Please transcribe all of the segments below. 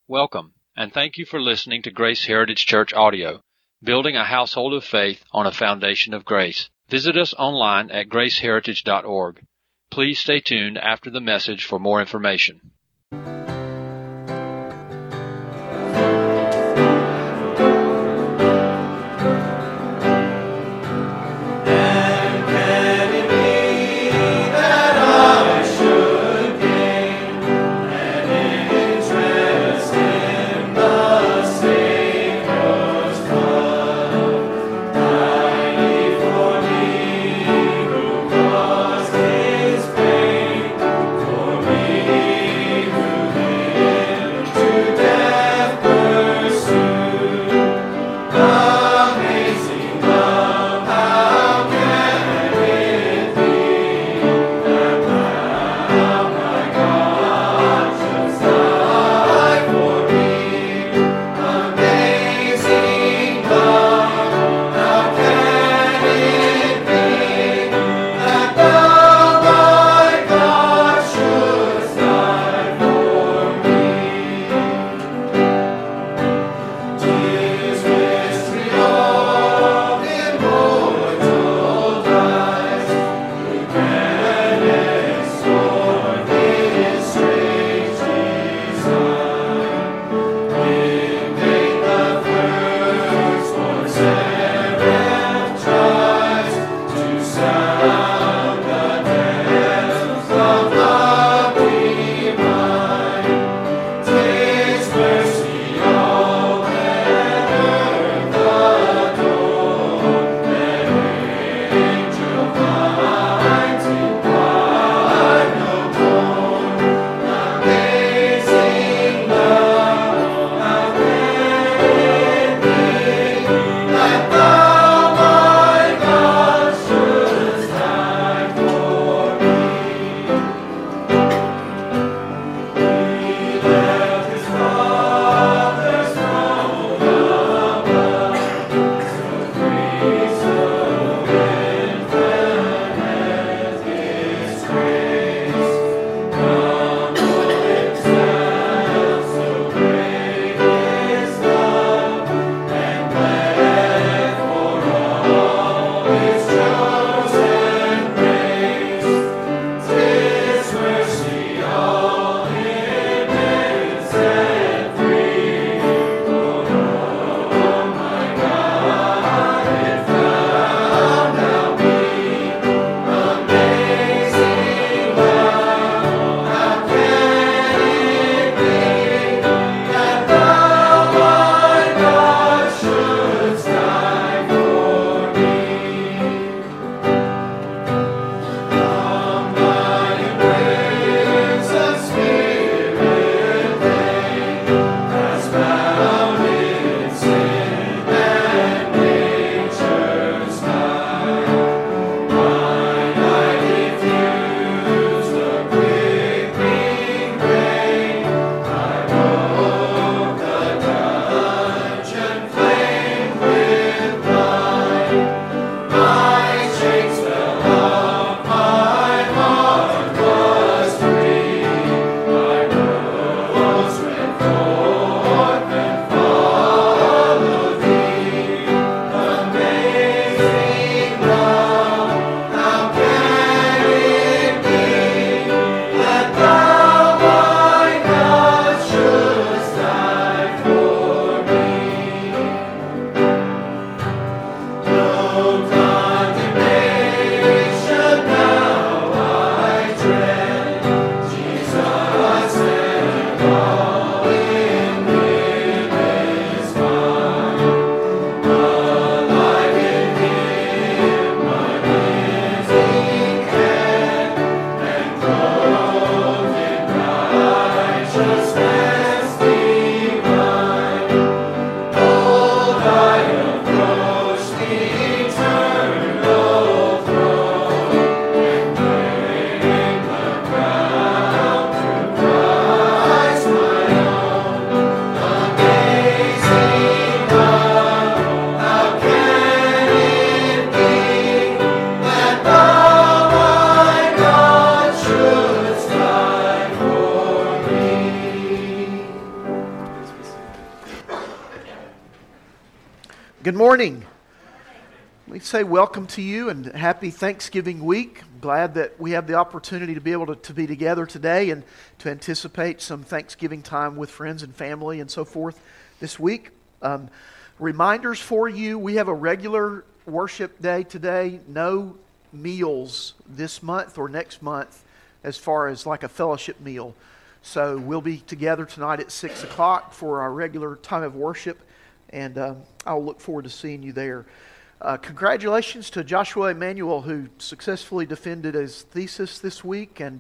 Welcome, and thank you for listening to Grace Heritage Church Audio, building a household of faith on a foundation of grace. Visit us online at graceheritage.org. Please stay tuned after the message for more information. For me Good morning. Let me say welcome to you and happy Thanksgiving week. I'm glad that we have the opportunity to be able to be together today and to anticipate some Thanksgiving time with friends and family and so forth this week. Reminders for you, we have a regular worship day today. No meals this month or next month as far as like a fellowship meal. So we'll be together tonight at 6 o'clock for our regular time of worship, and I'll look forward to seeing you there. Congratulations to Joshua Emanuel, who successfully defended his thesis this week, and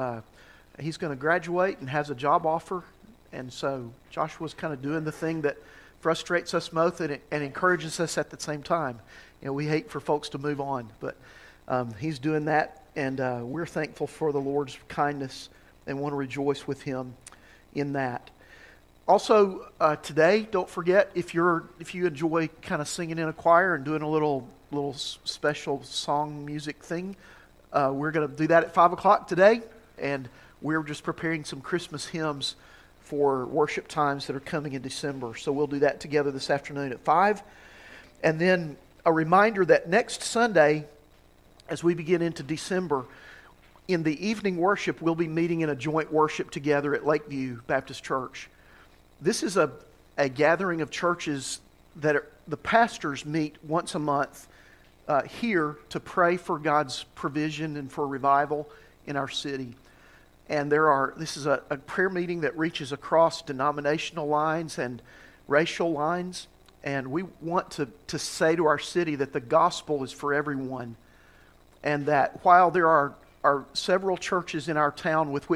he's going to graduate and has a job offer. And so Joshua's kind of doing the thing that frustrates us most and encourages us at the same time. You know, we hate for folks to move on, but he's doing that, and we're thankful for the Lord's kindness and want to rejoice with him in that. Also, today, don't forget, if you enjoy kind of singing in a choir and doing a little special song music thing, we're going to do that at 5 o'clock today, and we're just preparing some Christmas hymns for worship times that are coming in December. So we'll do that together this afternoon at 5. And then a reminder that next Sunday, as we begin into December, in the evening worship, we'll be meeting in a joint worship together at Lakeview Baptist Church. This is a gathering of churches that the pastors meet once a month here to pray for God's provision and for revival in our city. And this is a prayer meeting that reaches across denominational lines and racial lines. And we want to say to our city that the gospel is for everyone. And that while there are several churches in our town with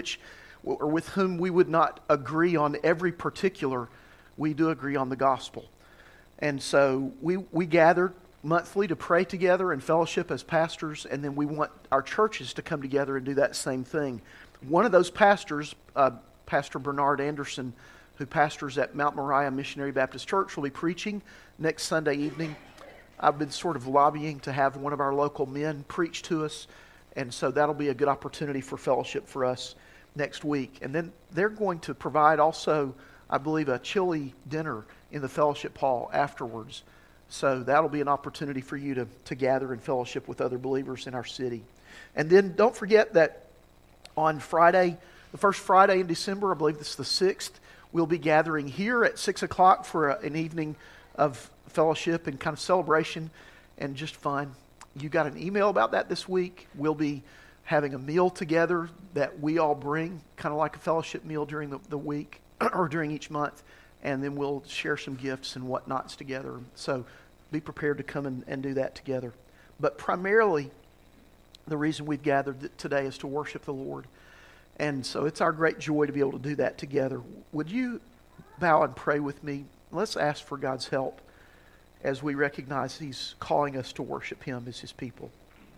whom we would not agree on every particular, we do agree on the gospel. And so we gather monthly to pray together and fellowship as pastors, and then we want our churches to come together and do that same thing. One of those pastors, Pastor Bernard Anderson, who pastors at Mount Moriah Missionary Baptist Church, will be preaching next Sunday evening. I've been sort of lobbying to have one of our local men preach to us, and so that'll be a good opportunity for fellowship for us next week. And then they're going to provide also, I believe, a chili dinner in the fellowship hall afterwards. So that'll be an opportunity for you to gather and fellowship with other believers in our city. And then don't forget that on Friday, the first Friday in December, I believe this is the 6th, we'll be gathering here at 6 o'clock for an evening of fellowship and kind of celebration and just fun. You got an email about that this week. We'll be having a meal together that we all bring, kind of like a fellowship meal during the week or during each month, and then we'll share some gifts and whatnots together. So be prepared to come and do that together. But primarily, the reason we've gathered today is to worship the Lord. And so it's our great joy to be able to do that together. Would you bow and pray with me? Let's ask for God's help as we recognize He's calling us to worship Him as His people.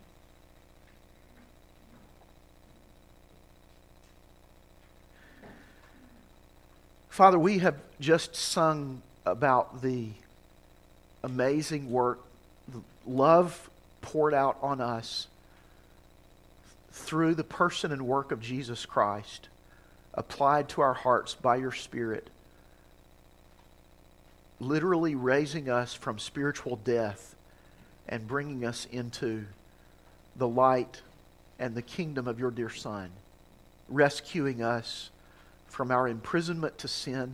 Father, we have just sung about the amazing work, the love poured out on us through the person and work of Jesus Christ, applied to our hearts by your Spirit, literally raising us from spiritual death and bringing us into the light and the kingdom of your dear Son, rescuing us from our imprisonment to sin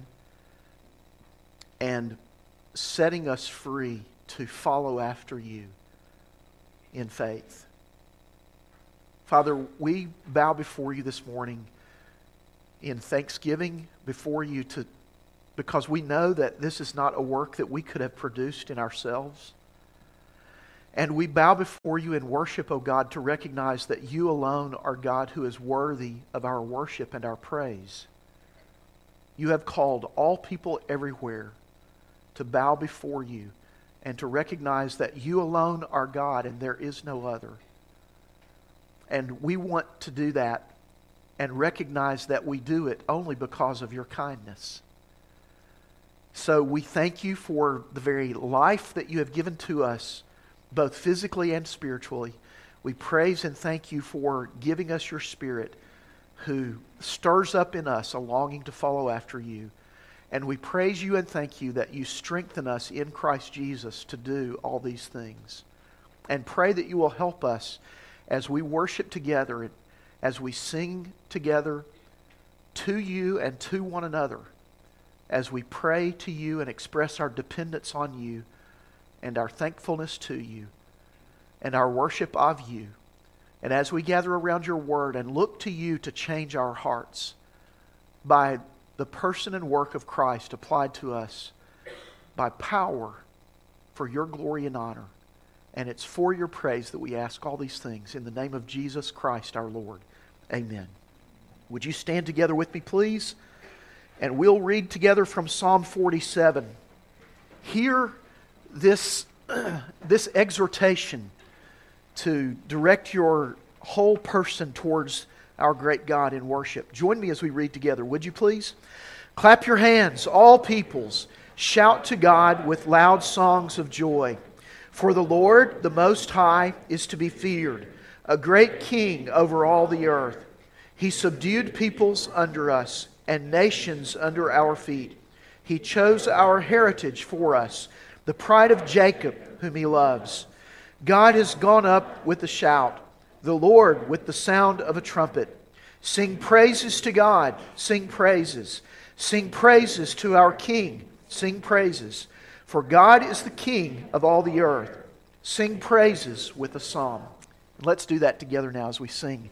and setting us free to follow after you in faith. Father, we bow before you this morning in thanksgiving before you because we know that this is not a work that we could have produced in ourselves. And we bow before you in worship, O God, to recognize that you alone are God who is worthy of our worship and our praise. You have called all people everywhere to bow before you and to recognize that you alone are God and there is no other. And we want to do that and recognize that we do it only because of your kindness. So we thank you for the very life that you have given to us, both physically and spiritually. We praise and thank you for giving us your Spirit who stirs up in us a longing to follow after you. And we praise you and thank you that you strengthen us in Christ Jesus to do all these things. And pray that you will help us as we worship together, as we sing together to you and to one another, as we pray to you and express our dependence on you and our thankfulness to you and our worship of you. And as we gather around your word and look to you to change our hearts by the person and work of Christ applied to us by power for your glory and honor. And it's for your praise that we ask all these things in the name of Jesus Christ our Lord. Amen. Would you stand together with me, please? And we'll read together from Psalm 47. Hear this exhortation to direct your whole person towards our great God in worship. Join me as we read together, would you please? Clap your hands, all peoples. Shout to God with loud songs of joy. For the Lord, the Most High, is to be feared, a great King over all the earth. He subdued peoples under us and nations under our feet. He chose our heritage for us, the pride of Jacob, whom He loves. God has gone up with a shout, the Lord with the sound of a trumpet. Sing praises to God, sing praises. Sing praises to our King, sing praises. For God is the King of all the earth. Sing praises with a psalm. Let's do that together now as we sing.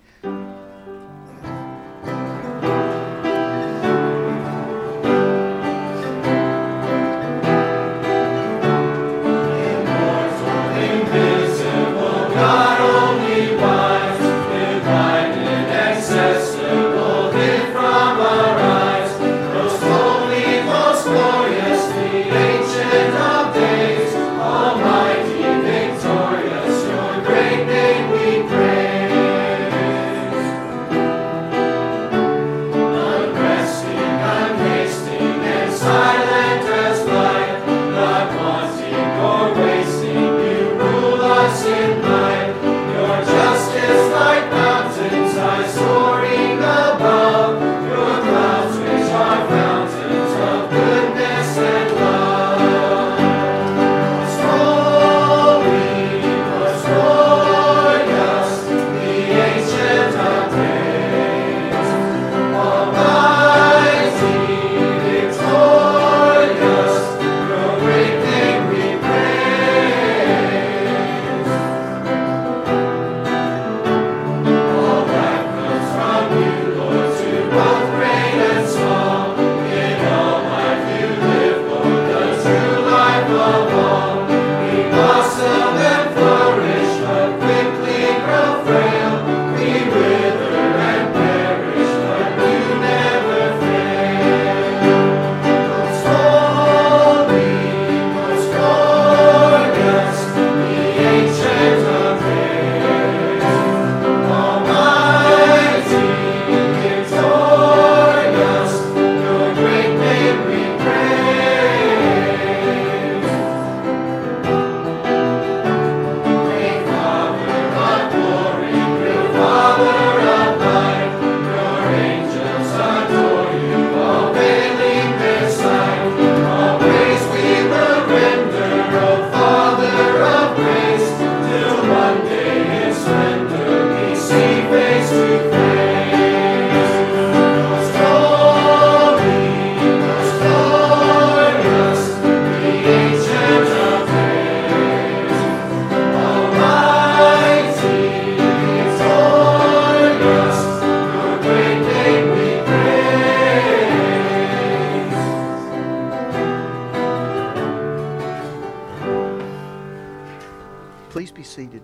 Please be seated.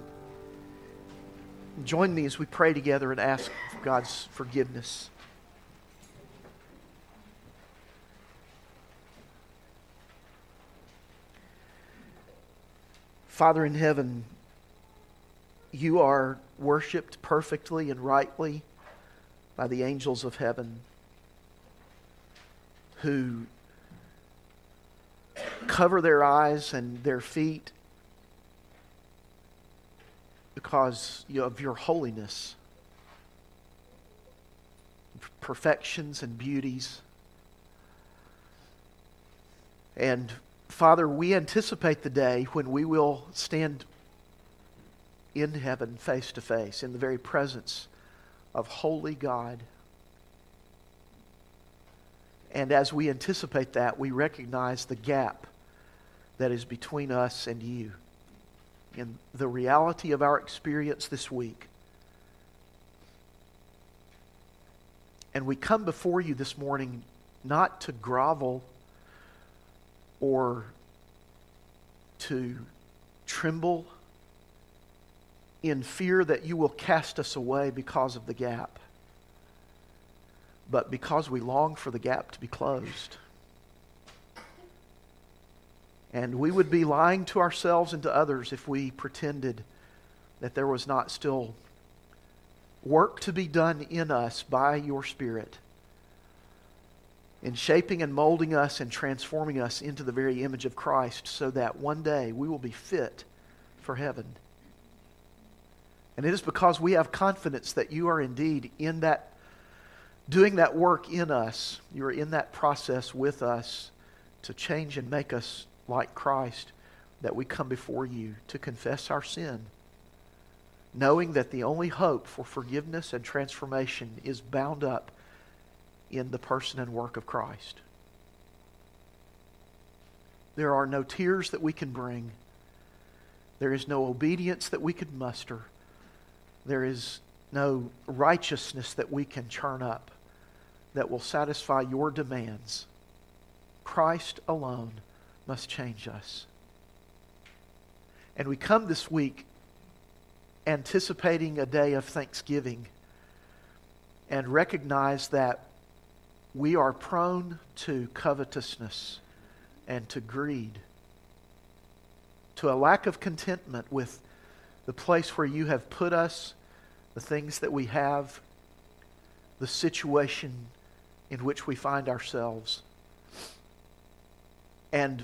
Join me as we pray together and ask for God's forgiveness. Father in heaven, you are worshiped perfectly and rightly by the angels of heaven who cover their eyes and their feet because of your holiness, perfections and beauties. And Father, we anticipate the day when we will stand in heaven face to face, in the very presence of holy God. And as we anticipate that, we recognize the gap that is between us and you. In the reality of our experience this week. And we come before you this morning not to grovel or to tremble in fear that you will cast us away because of the gap, but because we long for the gap to be closed. And we would be lying to ourselves and to others if we pretended that there was not still work to be done in us by your Spirit in shaping and molding us and transforming us into the very image of Christ so that one day we will be fit for heaven. And it is because we have confidence that you are indeed in that, doing that work in us. You are in that process with us to change and make us like Christ, that we come before you to confess our sin, knowing that the only hope for forgiveness and transformation is bound up in the person and work of Christ. There are no tears that we can bring. There is no obedience that we could muster. There is no righteousness that we can churn up that will satisfy your demands. Christ alone must change us. And we come this week anticipating a day of thanksgiving and recognize that we are prone to covetousness and to greed, to a lack of contentment with the place where you have put us, the things that we have, the situation in which we find ourselves. And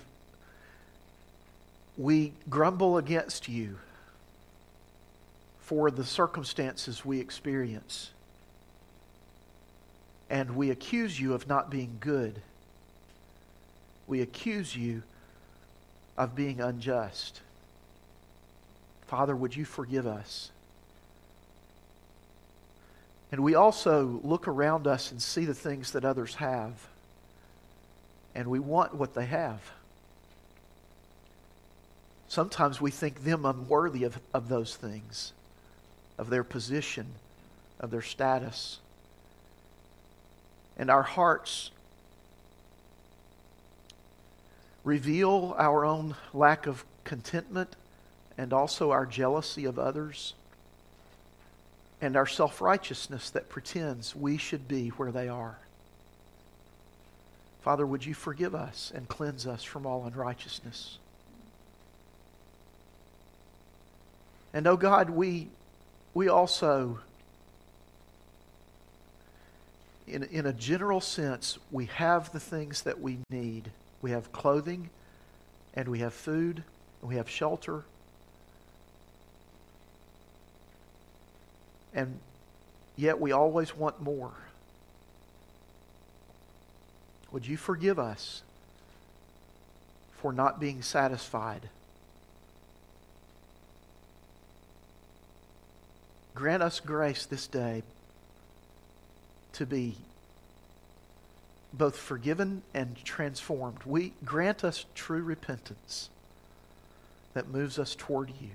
we grumble against you for the circumstances we experience. And we accuse you of not being good. We accuse you of being unjust. Father, would you forgive us? And we also look around us and see the things that others have. And we want what they have. Sometimes we think them unworthy of those things, of their position, of their status. And our hearts reveal our own lack of contentment and also our jealousy of others and our self-righteousness that pretends we should be where they are. Father, would you forgive us and cleanse us from all unrighteousness? And oh God, we also, in a general sense, we have the things that we need. We have clothing, and we have food, and we have shelter. And yet we always want more. Would you forgive us for not being satisfied? Grant us grace this day to be both forgiven and transformed. Grant us true repentance that moves us toward you.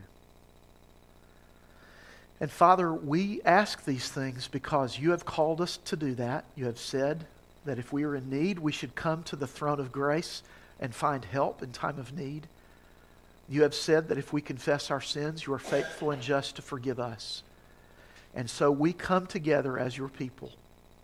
And Father, we ask these things because you have called us to do that. You have said that if we are in need, we should come to the throne of grace and find help in time of need. You have said that if we confess our sins, you are faithful and just to forgive us. And so we come together as your people.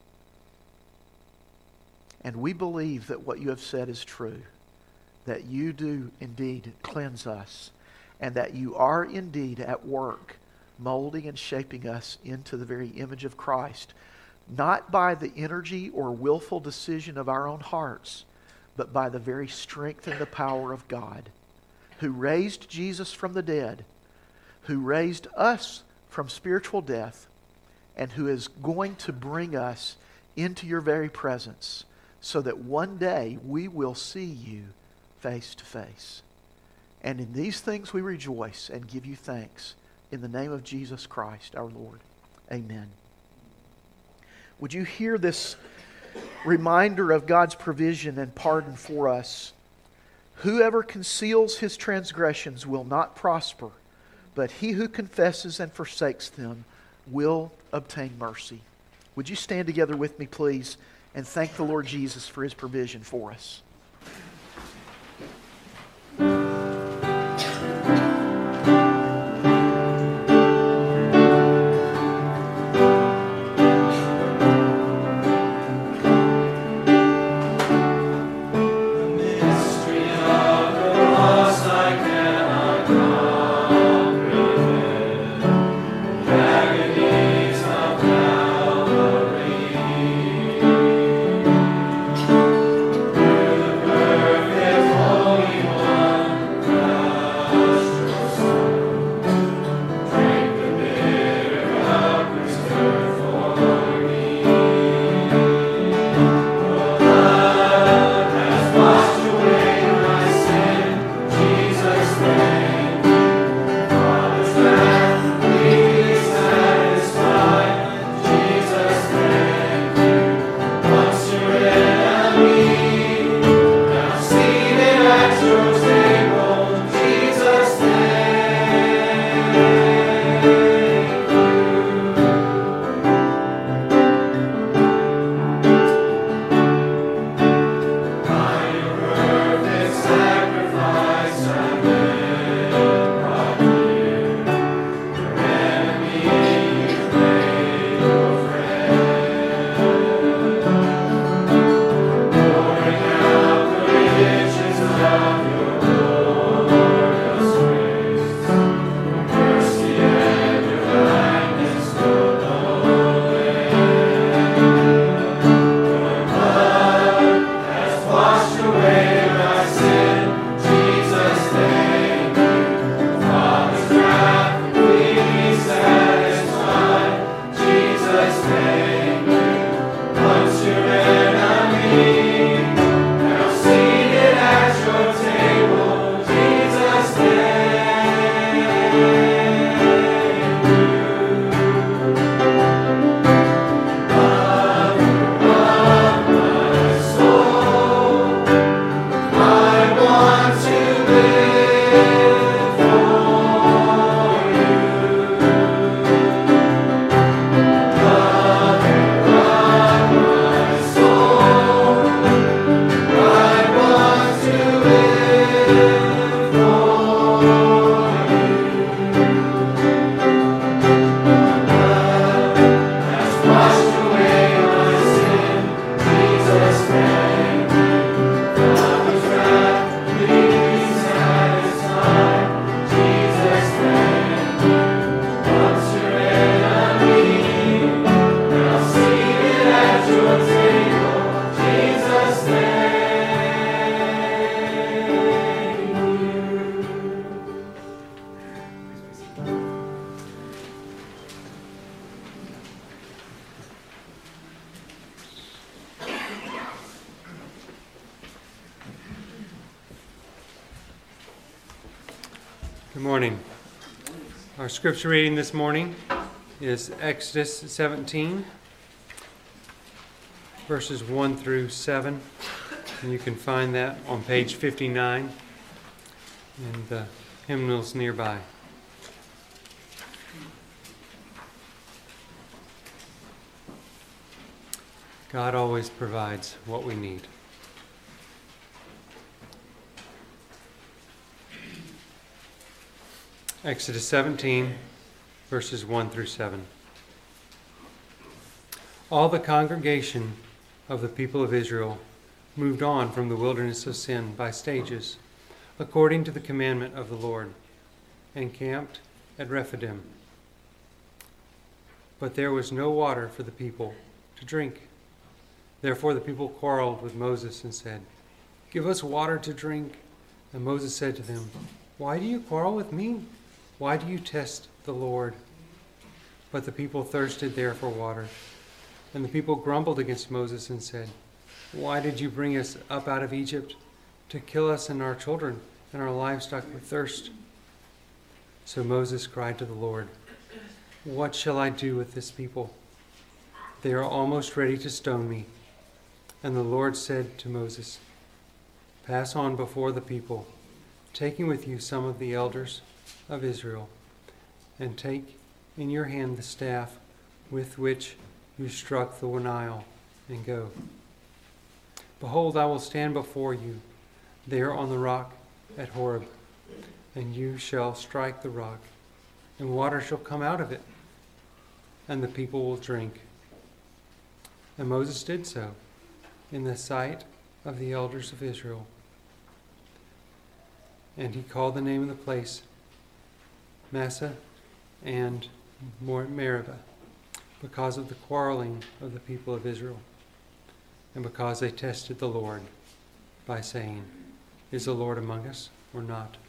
And we believe that what you have said is true. That you do indeed cleanse us. And that you are indeed at work molding and shaping us into the very image of Christ. Not by the energy or willful decision of our own hearts, but by the very strength and the power of God, who raised Jesus from the dead, who raised us from spiritual death, and who is going to bring us into your very presence so that one day we will see you face to face. And in these things we rejoice and give you thanks in the name of Jesus Christ our Lord. Amen. Would you hear this reminder of God's provision and pardon for us? Whoever conceals his transgressions will not prosper, but he who confesses and forsakes them will obtain mercy. Would you stand together with me, please, and thank the Lord Jesus for his provision for us? Good morning. Our scripture reading this morning is Exodus 17, verses 1 through 7. And you can find that on page 59 in the hymnals nearby. God always provides what we need. Exodus 17, verses 1 through 7. All the congregation of the people of Israel moved on from the wilderness of Sin by stages, according to the commandment of the Lord, and camped at Rephidim. But there was no water for the people to drink. Therefore the people quarreled with Moses and said, "Give us water to drink." And Moses said to them, "Why do you quarrel with me? Why do you test the Lord?" But the people thirsted there for water. And the people grumbled against Moses and said, "Why did you bring us up out of Egypt to kill us and our children and our livestock with thirst." So Moses cried to the Lord, "What shall I do with this people? They are almost ready to stone me." And the Lord said to Moses, "Pass on before the people, taking with you some of the elders of Israel, and take in your hand the staff with which you struck the Nile, and go. Behold, I will stand before you there on the rock at Horeb, and you shall strike the rock, and water shall come out of it, and the people will drink." And Moses did so in the sight of the elders of Israel. And he called the name of the place Massah and Meribah, because of the quarreling of the people of Israel, and because they tested the Lord by saying, "Is the Lord among us or not?"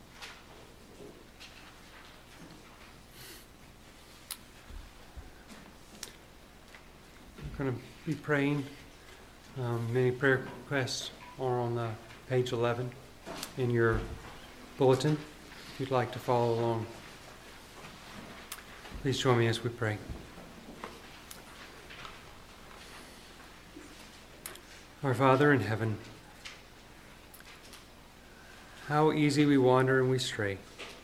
We're going to be praying. Many prayer requests are on page 11 in your bulletin, if you'd like to follow along. Please join me as we pray. Our Father in heaven, how easy we wander and we stray.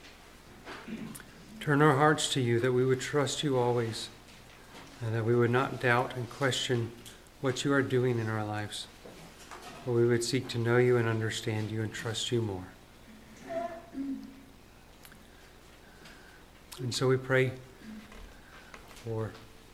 Turn our hearts to you, that we would trust you always, and that we would not doubt and question what you are doing in our lives, but we would seek to know you and understand you and trust you more. And so we pray for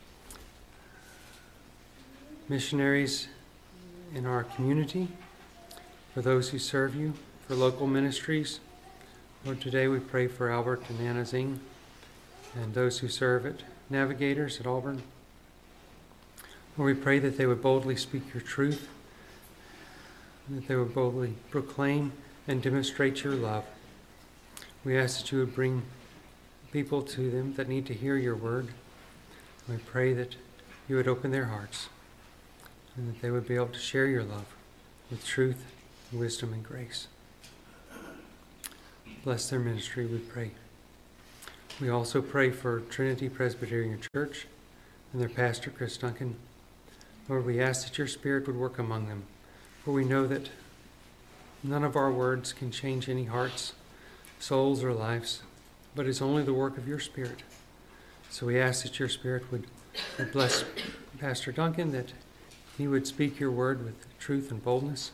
missionaries in our community, for those who serve you, for local ministries. Lord, today we pray for Albert and Anna Zing and those who serve at Navigators at Auburn. Lord, we pray that they would boldly speak your truth, that they would boldly proclaim and demonstrate your love. We ask that you would bring people to them that need to hear your word. We pray that you would open their hearts and that they would be able to share your love with truth, wisdom, and grace. Bless their ministry, we pray. We also pray for Trinity Presbyterian Church and their pastor, Chris Duncan. Lord, we ask that your Spirit would work among them, for we know that none of our words can change any hearts, souls, or lives, but it's only the work of your Spirit. So we ask that your Spirit would bless Pastor Duncan, that he would speak your word with truth and boldness.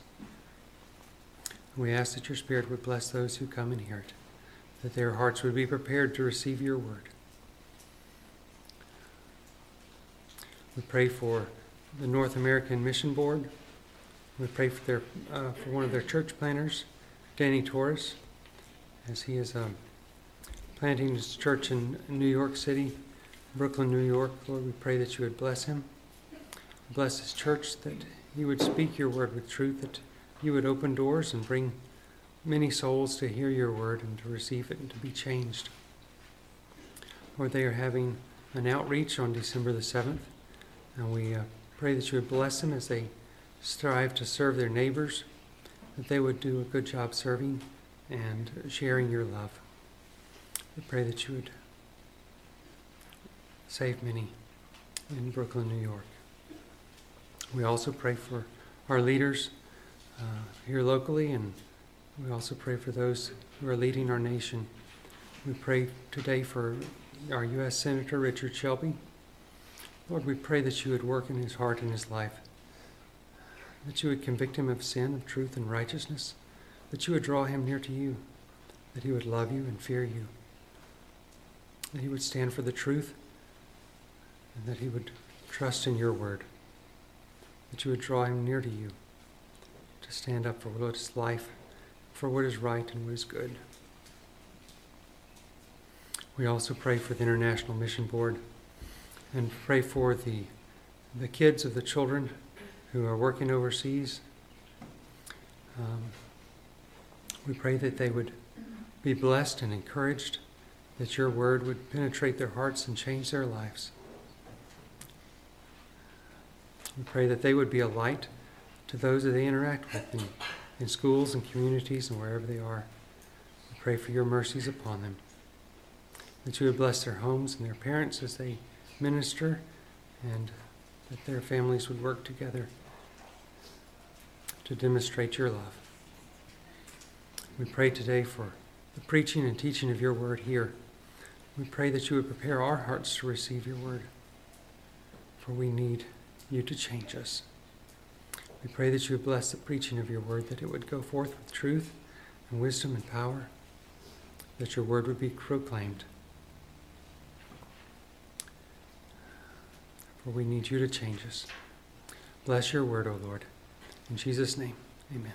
We ask that your Spirit would bless those who come and hear it, that their hearts would be prepared to receive your word. We pray for the North American Mission Board. We pray for one of their church planters, Danny Torres, as he is planting his church in New York City, Brooklyn, New York. Lord, we pray that you would bless him. Bless his church, that he would speak your word with truth, that you would open doors and bring many souls to hear your word and to receive it and to be changed. Lord, they are having an outreach on December the 7th, and we pray that you would bless them as they strive to serve their neighbors, that they would do a good job serving and sharing your love. We pray that you would save many in Brooklyn, New York. We also pray for our leaders here locally, and we also pray for those who are leading our nation. We pray today for our U.S. Senator Richard Shelby. Lord, we pray that you would work in his heart and his life, that you would convict him of sin, of truth, and righteousness, that you would draw him near to you, that he would love you and fear you, that he would stand for the truth, and that he would trust in your word, that you would draw him near to you to stand up for what is life, for what is right and what is good. We also pray for the International Mission Board and pray for the kids of the children who are working overseas. We pray that they would be blessed and encouraged, that your word would penetrate their hearts and change their lives. We pray that they would be a light to those that they interact with, and in schools and communities and wherever they are. We pray for your mercies upon them, that you would bless their homes and their parents as they minister, and that their families would work together to demonstrate your love. We pray today for the preaching and teaching of your word here. We pray that you would prepare our hearts to receive your word, for we need you to change us. We pray that you would bless the preaching of your word, that it would go forth with truth and wisdom and power, that your word would be proclaimed. For we need you to change us. Bless your word, O Lord. In Jesus' name, amen.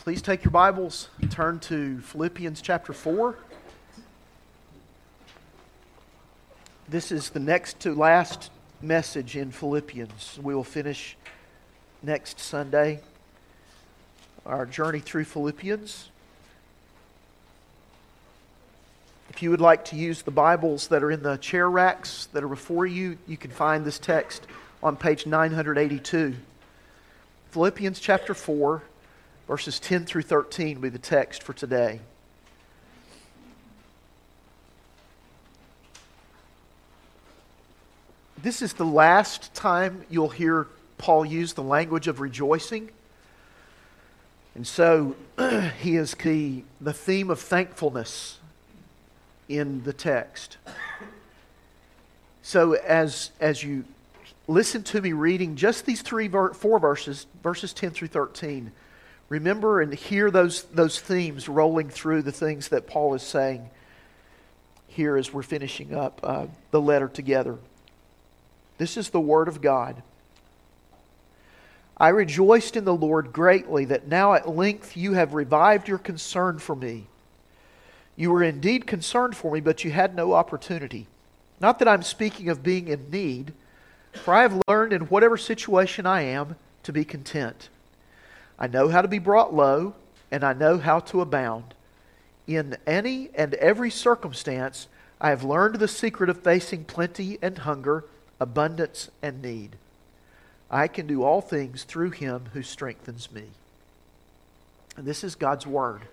Please take your Bibles and turn to Philippians chapter 4. This is the next to last message in Philippians. We will finish next Sunday our journey through Philippians. If you would like to use the Bibles that are in the chair racks that are before you, you can find this text on page 982. Philippians chapter 4, verses 10 through 13 will be the text for today. This is the last time you'll hear Paul use the language of rejoicing. And so he is the theme of thankfulness in the text. So as you listen to me reading just these four verses 10 through 13, remember and hear those themes rolling through the things that Paul is saying here as we're finishing up the letter together. This is the Word of God. I rejoiced in the Lord greatly that now at length you have revived your concern for me. You were indeed concerned for me, but you had no opportunity. Not that I'm speaking of being in need, for I have learned in whatever situation I am to be content. I know how to be brought low, and I know how to abound. In any and every circumstance, I have learned the secret of facing plenty and hunger, abundance and need. I can do all things through Him who strengthens me. And this is God's Word.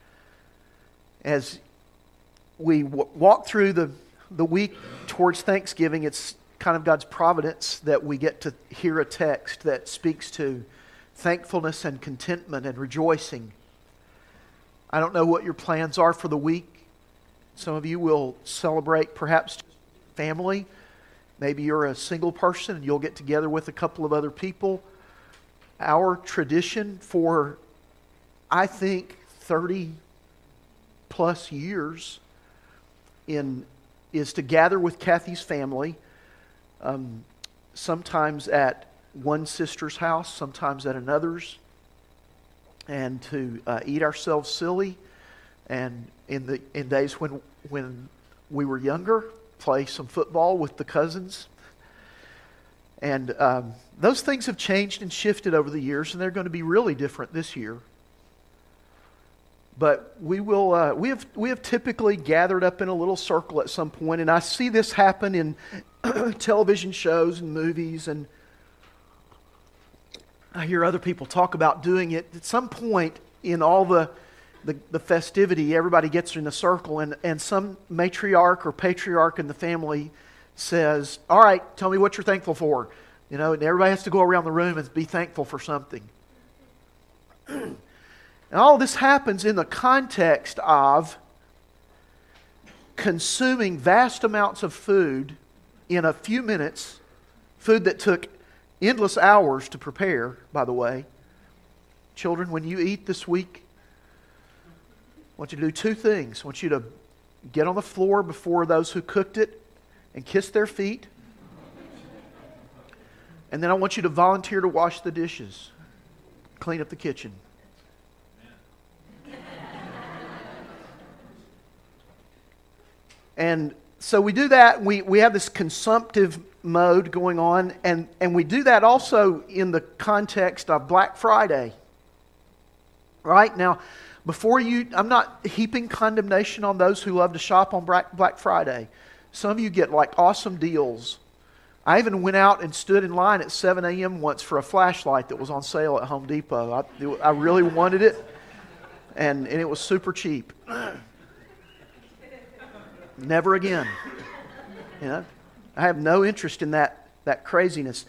As we walk through the week towards Thanksgiving, it's kind of God's providence that we get to hear a text that speaks to thankfulness and contentment and rejoicing. I don't know what your plans are for the week. Some of you will celebrate perhaps family. Maybe you're a single person and you'll get together with a couple of other people. Our tradition for, I think, 30 plus years is to gather with Kathy's family, sometimes at one sister's house, sometimes at another's, and to eat ourselves silly, and in days when we were younger, play some football with the cousins. And those things have changed and shifted over the years, and they're going to be really different this year. But we have typically gathered up in a little circle at some point, and I see this happen in television shows and movies, and I hear other people talk about doing it. At some point in all the festivity, everybody gets in a circle, and some matriarch or patriarch in the family says, "All right, tell me what you're thankful for." And everybody has to go around the room and be thankful for something. And all this happens in the context of consuming vast amounts of food in a few minutes, food that took endless hours to prepare, by the way. Children, when you eat this week, I want you to do two things. I want you to get on the floor before those who cooked it and kiss their feet. And then I want you to volunteer to wash the dishes, clean up the kitchen. And so we do that. We have this consumptive mode going on, and we do that also in the context of Black Friday. Right? Now, I'm not heaping condemnation on those who love to shop on Black Friday. Some of you get like awesome deals. I even went out and stood in line at 7 a.m. once for a flashlight that was on sale at Home Depot. I really wanted it, and it was super cheap. Never again. I have no interest in that craziness.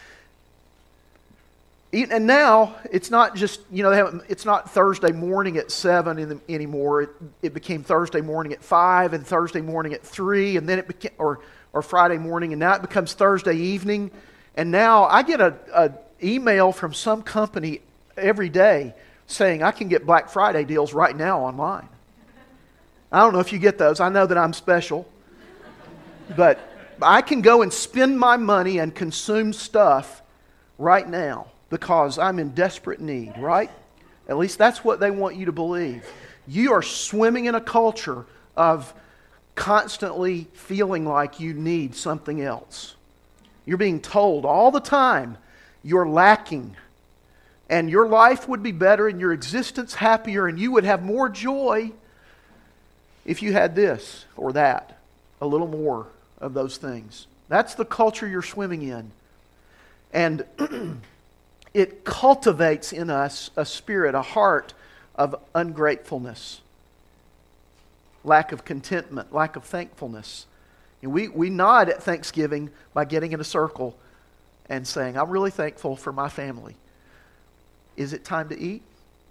And now it's not just it's not Thursday morning at 7 anymore. It became Thursday morning at 5 and Thursday morning at 3, and then it became or Friday morning, and now it becomes Thursday evening. And now I get a email from some company every day saying I can get Black Friday deals right now online. I don't know if you get those. I know that I'm special. But I can go and spend my money and consume stuff right now because I'm in desperate need, right? At least that's what they want you to believe. You are swimming in a culture of constantly feeling like you need something else. You're being told all the time you're lacking, and your life would be better and your existence happier and you would have more joy if you had this or that, a little more of those things. That's the culture you're swimming in. And it cultivates in us a spirit, a heart of ungratefulness, lack of contentment, lack of thankfulness. And we nod at Thanksgiving by getting in a circle and saying, I'm really thankful for my family. Is it time to eat?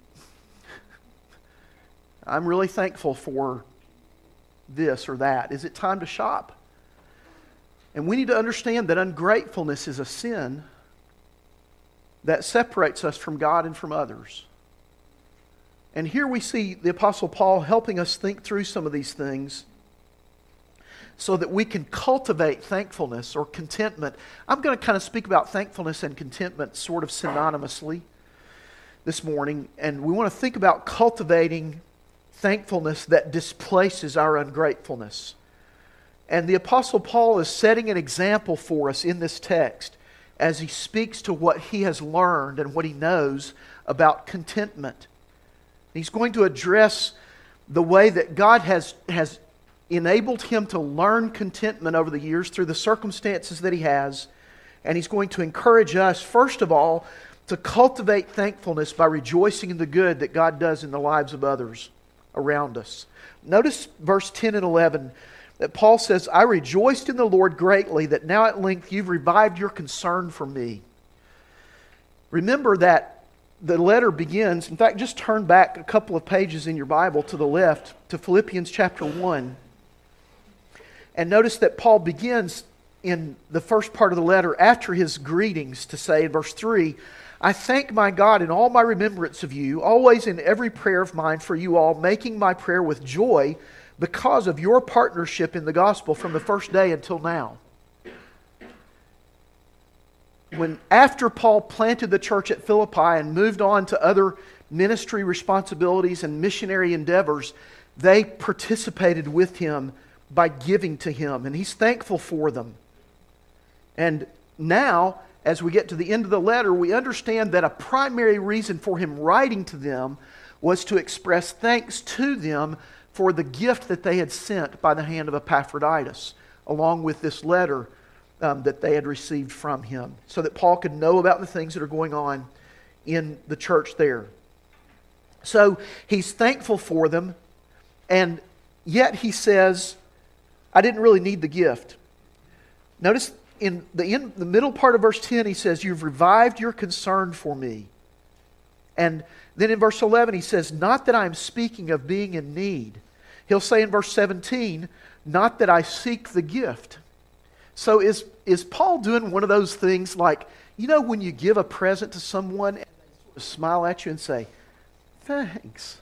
I'm really thankful for this or that. Is it time to shop? And we need to understand that ungratefulness is a sin that separates us from God and from others. And here we see the Apostle Paul helping us think through some of these things so that we can cultivate thankfulness or contentment. I'm going to kind of speak about thankfulness and contentment sort of synonymously this morning. And we want to think about cultivating thankfulness that displaces our ungratefulness. And the Apostle Paul is setting an example for us in this text as he speaks to what he has learned and what he knows about contentment. He's going to address the way that God has enabled him to learn contentment over the years through the circumstances that he has. And he's going to encourage us, first of all, to cultivate thankfulness by rejoicing in the good that God does in the lives of others around us. Notice verse 10 and 11 that Paul says, I rejoiced in the Lord greatly that now at length you've revived your concern for me. Remember that the letter begins, in fact, just turn back a couple of pages in your Bible to the left to Philippians chapter 1. And notice that Paul begins in the first part of the letter after his greetings to say in verse 3, I thank my God in all my remembrance of you, always in every prayer of mine for you all, making my prayer with joy because of your partnership in the gospel from the first day until now. When after Paul planted the church at Philippi and moved on to other ministry responsibilities and missionary endeavors, they participated with him by giving to him, and he's thankful for them. And now, as we get to the end of the letter, we understand that a primary reason for him writing to them was to express thanks to them for the gift that they had sent by the hand of Epaphroditus, along with this letter that they had received from him, so that Paul could know about the things that are going on in the church there. So he's thankful for them, and yet he says, I didn't really need the gift. Notice in the middle part of verse 10, he says, you've revived your concern for me. And then in verse 11, he says, not that I'm speaking of being in need. He'll say in verse 17, not that I seek the gift. So is Paul doing one of those things like, you know, when you give a present to someone and they sort of smile at you and say, thanks.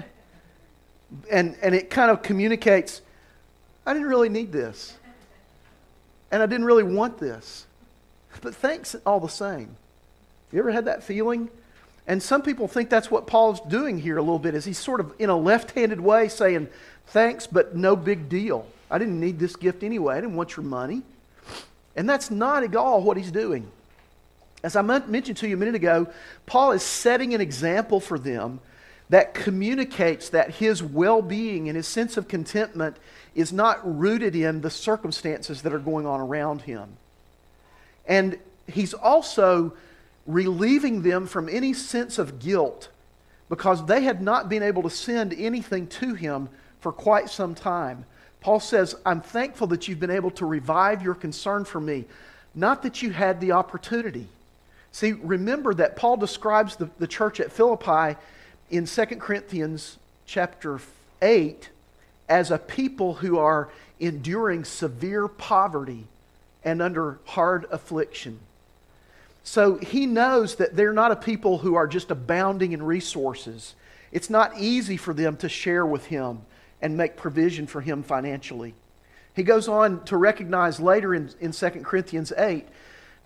And it kind of communicates, I didn't really need this. And I didn't really want this. But thanks all the same. You ever had that feeling? And some people think that's what Paul's doing here a little bit, is he's sort of in a left-handed way saying, thanks, but no big deal. I didn't need this gift anyway. I didn't want your money. And that's not at all what he's doing. As I mentioned to you a minute ago, Paul is setting an example for them that communicates that his well-being and his sense of contentment is not rooted in the circumstances that are going on around him. And he's also relieving them from any sense of guilt because they had not been able to send anything to him for quite some time. Paul says, I'm thankful that you've been able to revive your concern for me, not that you had the opportunity. See, remember that Paul describes the church at Philippi in 2 Corinthians chapter 8 as a people who are enduring severe poverty and under hard affliction. So he knows that they're not a people who are just abounding in resources. It's not easy for them to share with him and make provision for him financially. He goes on to recognize later in 2 Corinthians 8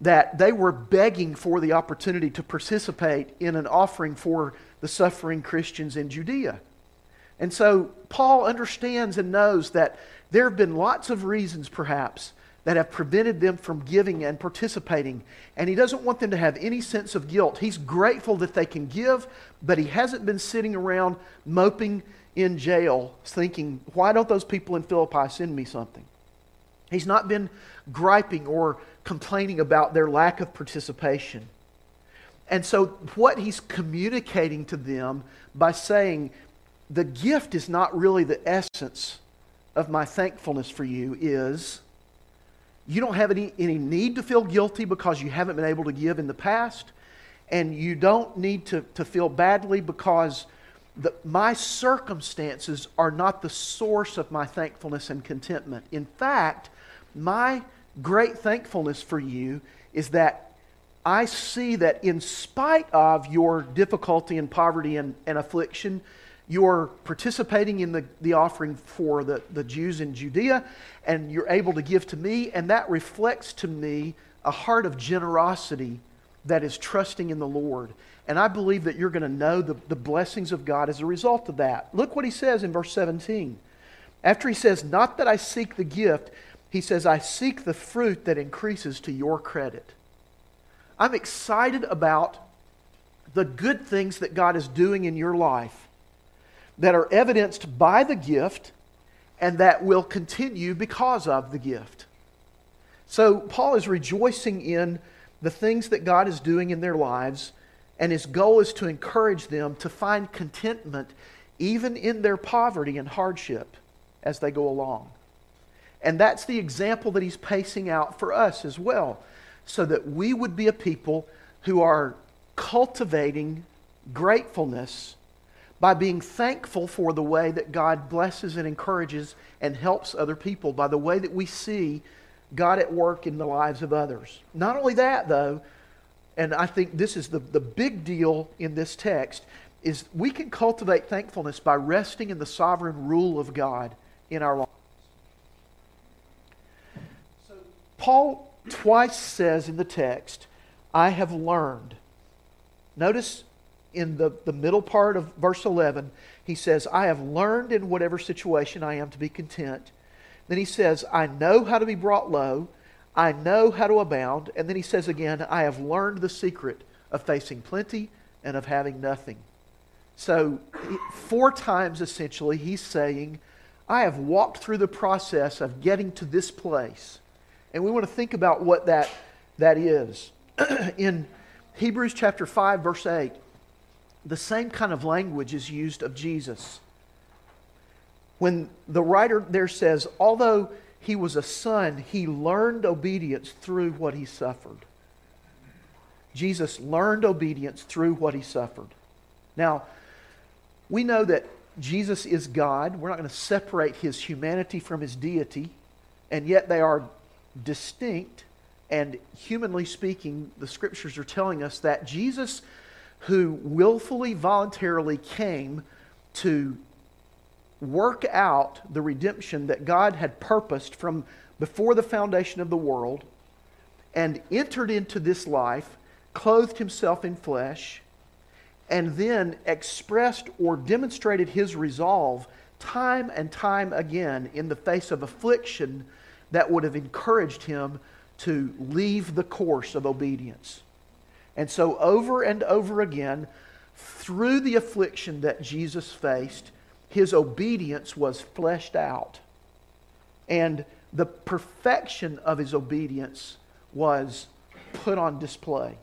that they were begging for the opportunity to participate in an offering for the suffering Christians in Judea. And so Paul understands and knows that there have been lots of reasons, perhaps, that have prevented them from giving and participating. And he doesn't want them to have any sense of guilt. He's grateful that they can give, but he hasn't been sitting around moping in jail thinking, why don't those people in Philippi send me something? He's not been griping or complaining about their lack of participation. And so what he's communicating to them by saying, the gift is not really the essence of my thankfulness for you, is you don't have any need to feel guilty because you haven't been able to give in the past, and you don't need to feel badly because my circumstances are not the source of my thankfulness and contentment. In fact, my great thankfulness for you is that I see that in spite of your difficulty and poverty and affliction, you're participating in the offering for the Jews in Judea, and you're able to give to me, and that reflects to me a heart of generosity that is trusting in the Lord. And I believe that you're going to know the blessings of God as a result of that. Look what he says in verse 17. After he says, not that I seek the gift, he says, I seek the fruit that increases to your credit. I'm excited about the good things that God is doing in your life that are evidenced by the gift and that will continue because of the gift. So Paul is rejoicing in the things that God is doing in their lives, and his goal is to encourage them to find contentment even in their poverty and hardship as they go along. And that's the example that he's pacing out for us as well, so that we would be a people who are cultivating gratefulness by being thankful for the way that God blesses and encourages and helps other people, by the way that we see God at work in the lives of others. Not only that, though, and I think this is the big deal in this text, is we can cultivate thankfulness by resting in the sovereign rule of God in our lives. So Paul twice says in the text, I have learned. Notice in the middle part of verse 11, he says, I have learned in whatever situation I am to be content. Then he says, I know how to be brought low. I know how to abound. And then he says again, I have learned the secret of facing plenty and of having nothing. So 4 times essentially he's saying, I have walked through the process of getting to this place. And we want to think about what that is. In Hebrews chapter 5, verse 8, the same kind of language is used of Jesus. When the writer there says, although he was a son, he learned obedience through what he suffered. Jesus learned obedience through what he suffered. Now, we know that Jesus is God. We're not going to separate his humanity from his deity, and yet they are distinct. And humanly speaking, the Scriptures are telling us that Jesus, who willfully, voluntarily came to work out the redemption that God had purposed from before the foundation of the world, and entered into this life, clothed himself in flesh, and then expressed or demonstrated his resolve time and time again in the face of affliction that would have encouraged him to leave the course of obedience. And so over and over again, through the affliction that Jesus faced, his obedience was fleshed out. And the perfection of his obedience was put on display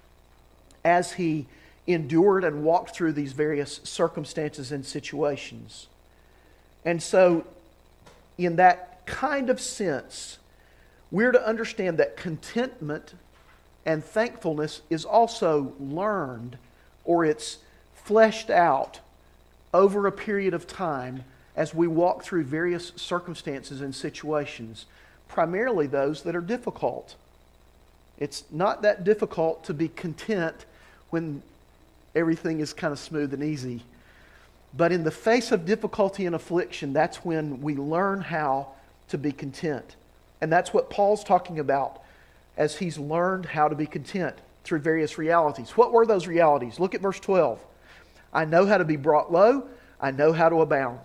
as he endured and walked through these various circumstances and situations. And so, in that kind of sense, we're to understand that contentment and thankfulness is also learned, or it's fleshed out over a period of time as we walk through various circumstances and situations, primarily those that are difficult. It's not that difficult to be content when everything is kind of smooth and easy. But in the face of difficulty and affliction, that's when we learn how to be content. And that's what Paul's talking about as he's learned how to be content through various realities. What were those realities? Look at verse 12. I know how to be brought low. I know how to abound.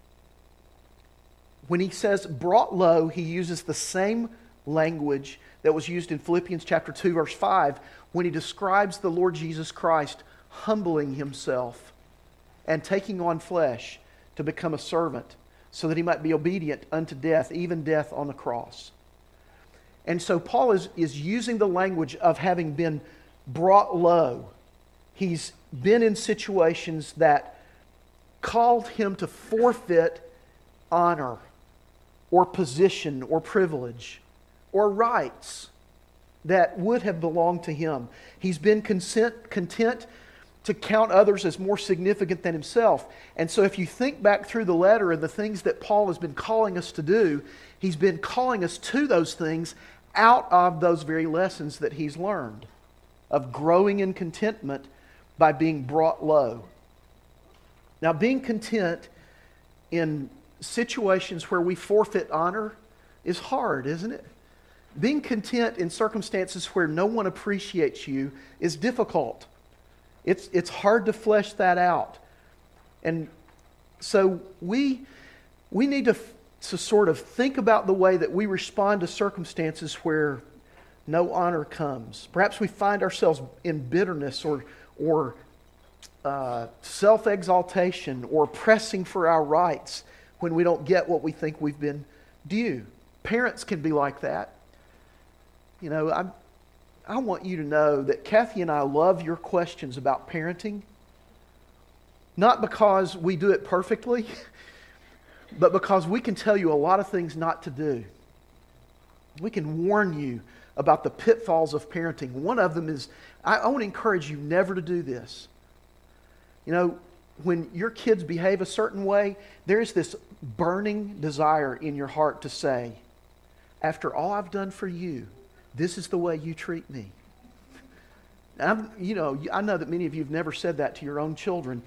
When he says brought low, he uses the same language that was used in Philippians chapter 2, verse 5, when he describes the Lord Jesus Christ humbling himself and taking on flesh to become a servant so that he might be obedient unto death, even death on the cross. And so Paul is using the language of having been brought low. He's been in situations that called him to forfeit honor or position or privilege or rights that would have belonged to him. He's been content to count others as more significant than himself. And so if you think back through the letter and the things that Paul has been calling us to do, he's been calling us to those things out of those very lessons that he's learned of growing in contentment by being brought low. Now, being content in situations where we forfeit honor is hard, isn't it? Being content in circumstances where no one appreciates you is difficult. It's hard to flesh that out. And so we need to sort of think about the way that we respond to circumstances where no honor comes. Perhaps we find ourselves in bitterness or self-exaltation or pressing for our rights when we don't get what we think we've been due. Parents can be like that. You know, I want you to know that Kathy and I love your questions about parenting, not because we do it perfectly, but because we can tell you a lot of things not to do. We can warn you about the pitfalls of parenting. One of them is, I want to encourage you never to do this. You know, when your kids behave a certain way, there's this burning desire in your heart to say, after all I've done for you, this is the way you treat me. I know that many of you have never said that to your own children.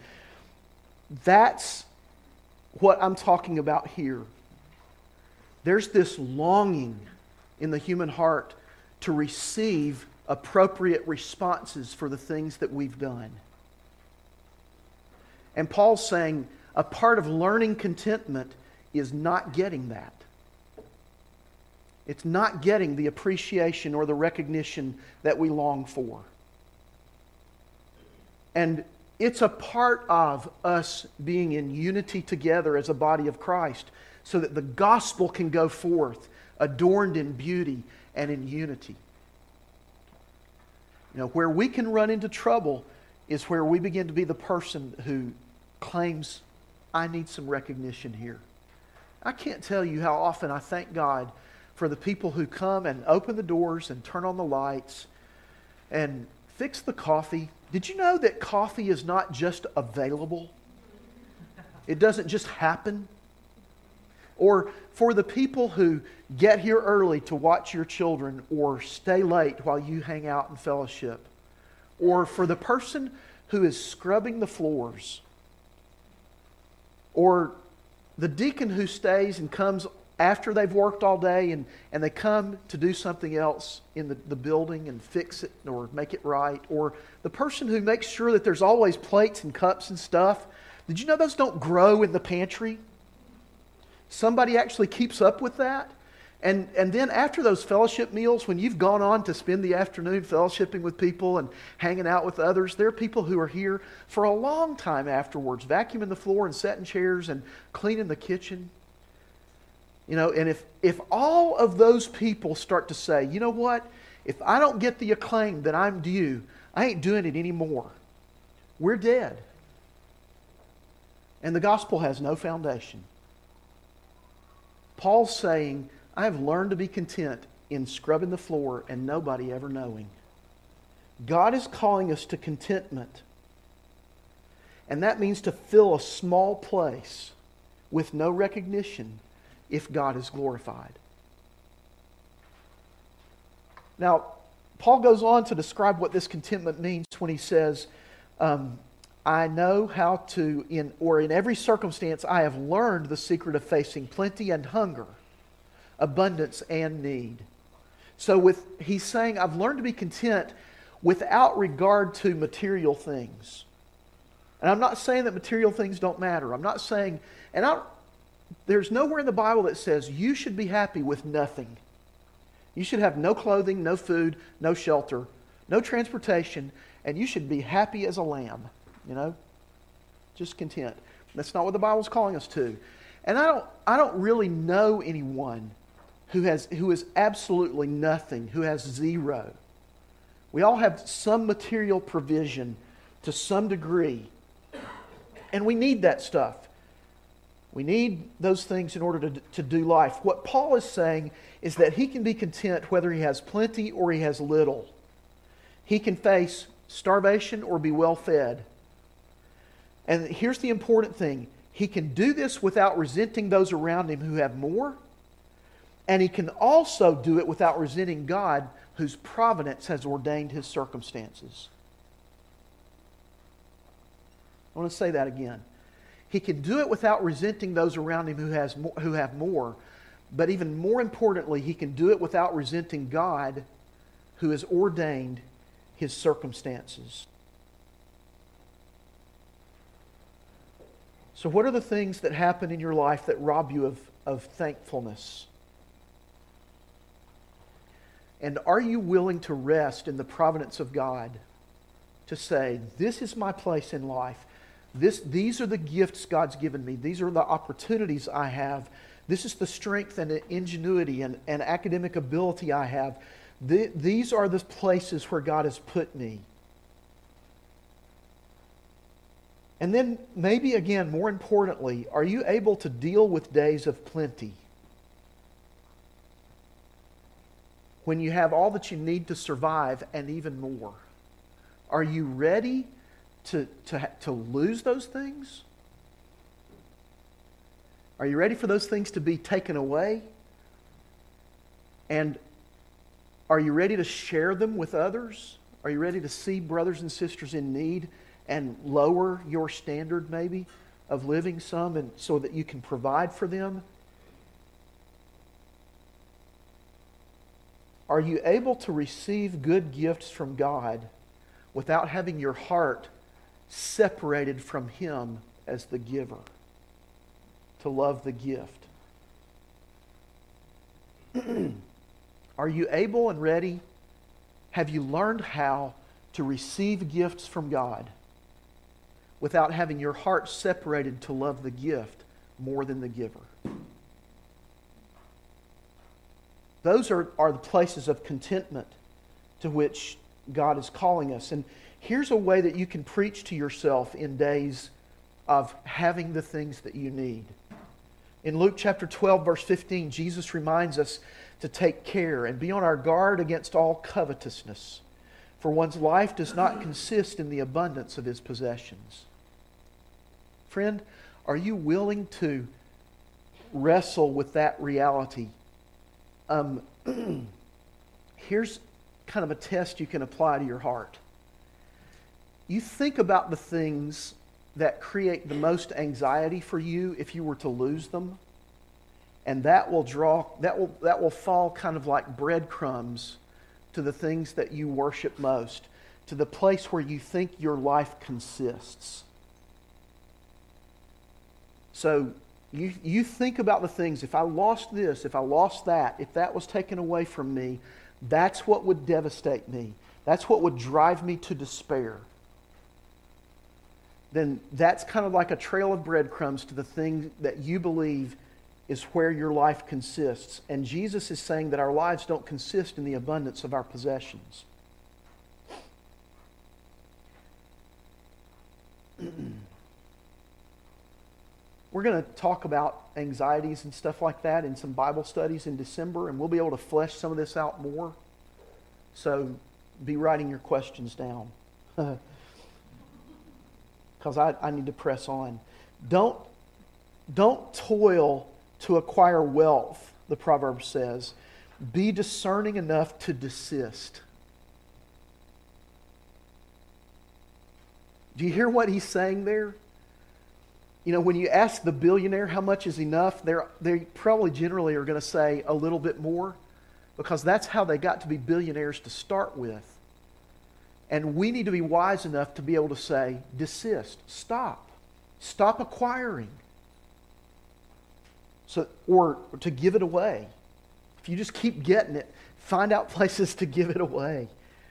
That's what I'm talking about here. There's this longing in the human heart to receive appropriate responses for the things that we've done. And Paul's saying a part of learning contentment is not getting that. It's not getting the appreciation or the recognition that we long for. And it's a part of us being in unity together as a body of Christ so that the gospel can go forth adorned in beauty and in unity. You know, where we can run into trouble is where we begin to be the person who claims, I need some recognition here. I can't tell you how often I thank God for the people who come and open the doors and turn on the lights and fix the coffee. Did you know that coffee is not just available? It doesn't just happen. Or for the people who get here early to watch your children or stay late while you hang out in fellowship. Or for the person who is scrubbing the floors. Or the deacon who stays and comes after they've worked all day and they come to do something else in the building and fix it or make it right. Or the person who makes sure that there's always plates and cups and stuff. Did you know those don't grow in the pantry? Somebody actually keeps up with that. And then after those fellowship meals, when you've gone on to spend the afternoon fellowshipping with people and hanging out with others, there are people who are here for a long time afterwards, vacuuming the floor and setting chairs and cleaning the kitchen. You know, and if all of those people start to say, you know what, if I don't get the acclaim that I'm due, I ain't doing it anymore, we're dead. And the gospel has no foundation. Paul's saying, I have learned to be content in scrubbing the floor and nobody ever knowing. God is calling us to contentment. And that means to fill a small place with no recognition if God is glorified. Now, Paul goes on to describe what this contentment means when he says, I know how to, in every circumstance, I have learned the secret of facing plenty and hunger, abundance and need. So he's saying, I've learned to be content without regard to material things. And I'm not saying that material things don't matter. I'm not saying, there's nowhere in the Bible that says you should be happy with nothing. You should have no clothing, no food, no shelter, no transportation, and you should be happy as a lamb, just content. That's not what the Bible's calling us to. And I don't really know anyone who is absolutely nothing, who has zero. We all have some material provision to some degree. And we need that stuff. We need those things in order to do life. What Paul is saying is that he can be content whether he has plenty or he has little. He can face starvation or be well fed. And here's the important thing. He can do this without resenting those around him who have more. And he can also do it without resenting God, whose providence has ordained his circumstances. I want to say that again. He can do it without resenting those around him who have more. But even more importantly, he can do it without resenting God, who has ordained his circumstances. So what are the things that happen in your life that rob you of thankfulness? And are you willing to rest in the providence of God to say, this is my place in life. These are the gifts God's given me. These are the opportunities I have. This is the strength and ingenuity and academic ability I have. These are the places where God has put me. And then maybe again, more importantly, are you able to deal with days of plenty? When you have all that you need to survive and even more. Are you ready to lose those things? Are you ready for those things to be taken away? And are you ready to share them with others? Are you ready to see brothers and sisters in need and lower your standard maybe of living some and so that you can provide for them? Are you able to receive good gifts from God without having your heart separated from Him as the giver? To love the gift. Are you able and ready? Have you learned how to receive gifts from God without having your heart separated to love the gift more than the giver? Those are the places of contentment to which God is calling us. And here's a way that you can preach to yourself in days of having the things that you need. In Luke chapter 12, verse 15, Jesus reminds us to take care and be on our guard against all covetousness, for one's life does not consist in the abundance of his possessions. Friend, are you willing to wrestle with that reality? Here's kind of a test you can apply to your heart. You think about the things that create the most anxiety for you if you were to lose them, and that will fall kind of like breadcrumbs to the things that you worship most, to the place where you think your life consists. So you think about the things, if I lost this, if I lost that, if that was taken away from me, that's what would devastate me. That's what would drive me to despair. Then that's kind of like a trail of breadcrumbs to the thing that you believe is where your life consists. And Jesus is saying that our lives don't consist in the abundance of our possessions. We're going to talk about anxieties and stuff like that in some Bible studies in December, and we'll be able to flesh some of this out more. So be writing your questions down. Because I need to press on. Don't toil to acquire wealth, the proverb says. Be discerning enough to desist. Do you hear what he's saying there? You know, when you ask the billionaire how much is enough, they probably generally are going to say a little bit more. because that's how they got to be billionaires to start with. And we need to be wise enough to be able to say, desist, stop. Stop acquiring. Or to give it away. If you just keep getting it, find out places to give it away.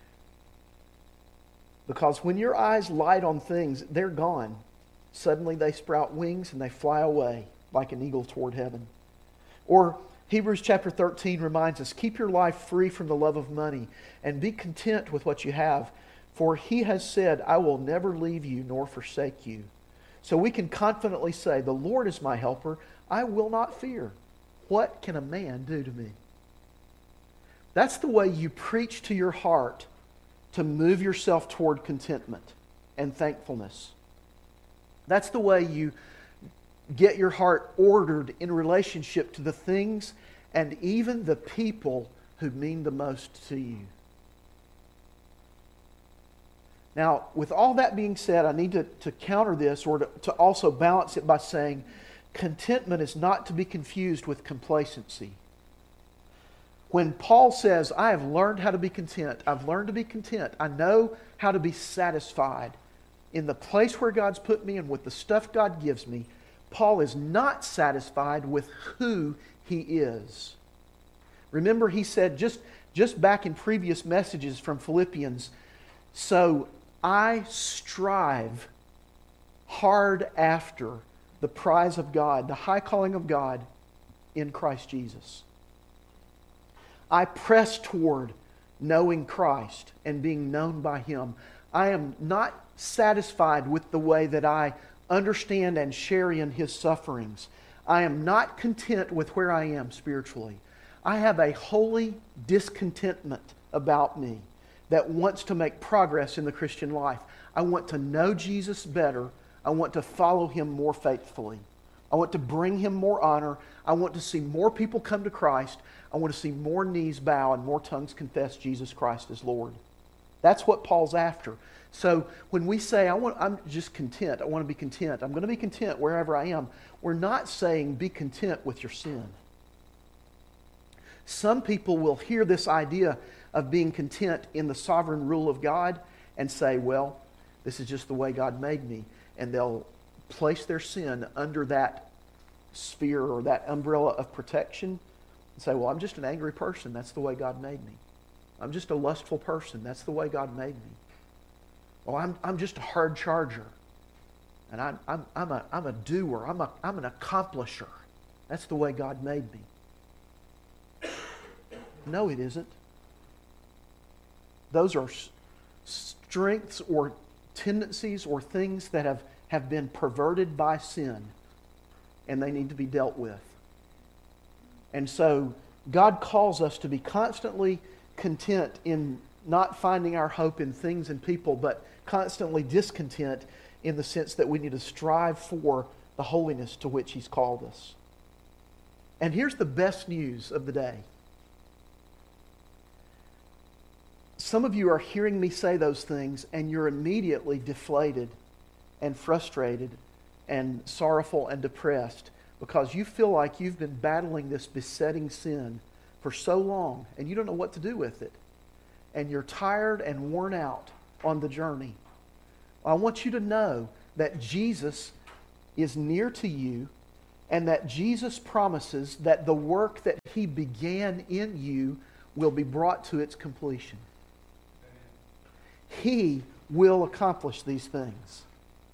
Because when your eyes light on things, they're gone. Suddenly they sprout wings and they fly away like an eagle toward heaven. Or Hebrews chapter 13 reminds us, keep your life free from the love of money and be content with what you have. For He has said, I will never leave you nor forsake you. So we can confidently say, the Lord is my helper. I will not fear. What can a man do to me? That's the way you preach to your heart to move yourself toward contentment and thankfulness. That's the way you get your heart ordered in relationship to the things and even the people who mean the most to you. Now, with all that being said, I need to counter this, or to also balance it by saying contentment is not to be confused with complacency. When Paul says, I have learned how to be content, I've learned to be content, I know how to be satisfied in the place where God's put me and with the stuff God gives me, Paul is not satisfied with who he is. Remember, he said just back in previous messages from Philippians, so I strive hard after the prize of God, the high calling of God in Christ Jesus. I press toward knowing Christ and being known by Him. I am not satisfied with the way that I understand and share in His sufferings. I am not content with where I am spiritually. I have a holy discontentment about me that wants to make progress in the Christian life. I want to know Jesus better. I want to follow Him more faithfully. I want to bring Him more honor. I want to see more people come to Christ. I want to see more knees bow and more tongues confess Jesus Christ as Lord. That's what Paul's after. So when we say, I'm just content, I want to be content, I'm going to be content wherever I am, we're not saying be content with your sin. Some people will hear this idea of being content in the sovereign rule of God and say, well, this is just the way God made me. And they'll place their sin under that sphere or that umbrella of protection and say, well, I'm just an angry person. That's the way God made me. I'm just a lustful person. That's the way God made me. Well, I'm just a hard charger. And I'm a doer. I'm an accomplisher. That's the way God made me. No, it isn't. Those are strengths or tendencies or things that have been perverted by sin, and they need to be dealt with. And so God calls us to be constantly content in not finding our hope in things and people, but constantly discontent in the sense that we need to strive for the holiness to which He's called us. And here's the best news of the day. Some of you are hearing me say those things and you're immediately deflated and frustrated and sorrowful and depressed because you feel like you've been battling this besetting sin for so long and you don't know what to do with it. And you're tired and worn out on the journey. I want you to know that Jesus is near to you and that Jesus promises that the work that He began in you will be brought to its completion. He will accomplish these things.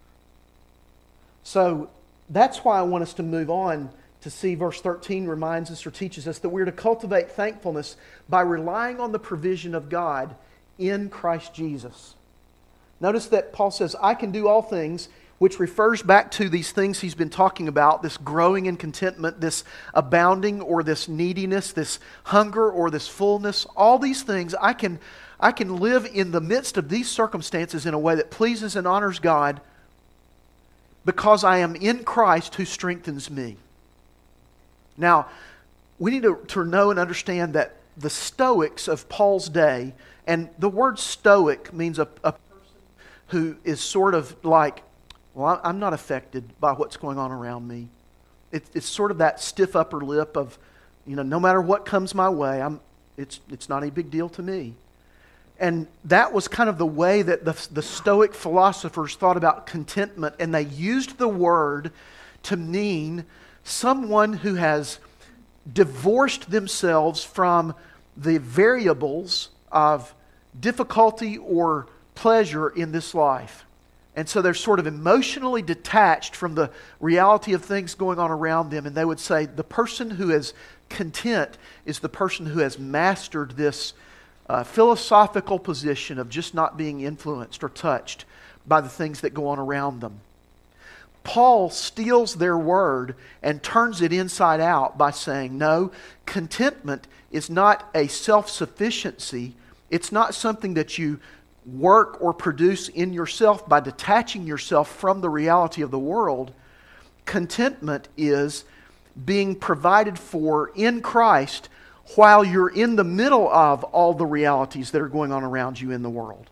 So that's why I want us to move on to see verse 13 reminds us or teaches us that we're to cultivate thankfulness by relying on the provision of God in Christ Jesus. Notice that Paul says, I can do all things, which refers back to these things he's been talking about, this growing in contentment, this abounding or this neediness, this hunger or this fullness. All these things, I can live in the midst of these circumstances in a way that pleases and honors God because I am in Christ who strengthens me. Now, we need to know and understand that the Stoics of Paul's day, and the word Stoic means a person who is sort of like, well, I'm not affected by what's going on around me. It's sort of that stiff upper lip of, no matter what comes my way, It's not a big deal to me. And that was kind of the way that the Stoic philosophers thought about contentment, and they used the word to mean someone who has divorced themselves from the variables of difficulty or pleasure in this life. And so they're sort of emotionally detached from the reality of things going on around them. And they would say the person who is content is the person who has mastered this philosophical position of just not being influenced or touched by the things that go on around them. Paul steals their word and turns it inside out by saying, no, contentment is not a self-sufficiency. It's not something that you work or produce in yourself by detaching yourself from the reality of the world. Contentment is being provided for in Christ while you're in the middle of all the realities that are going on around you in the world.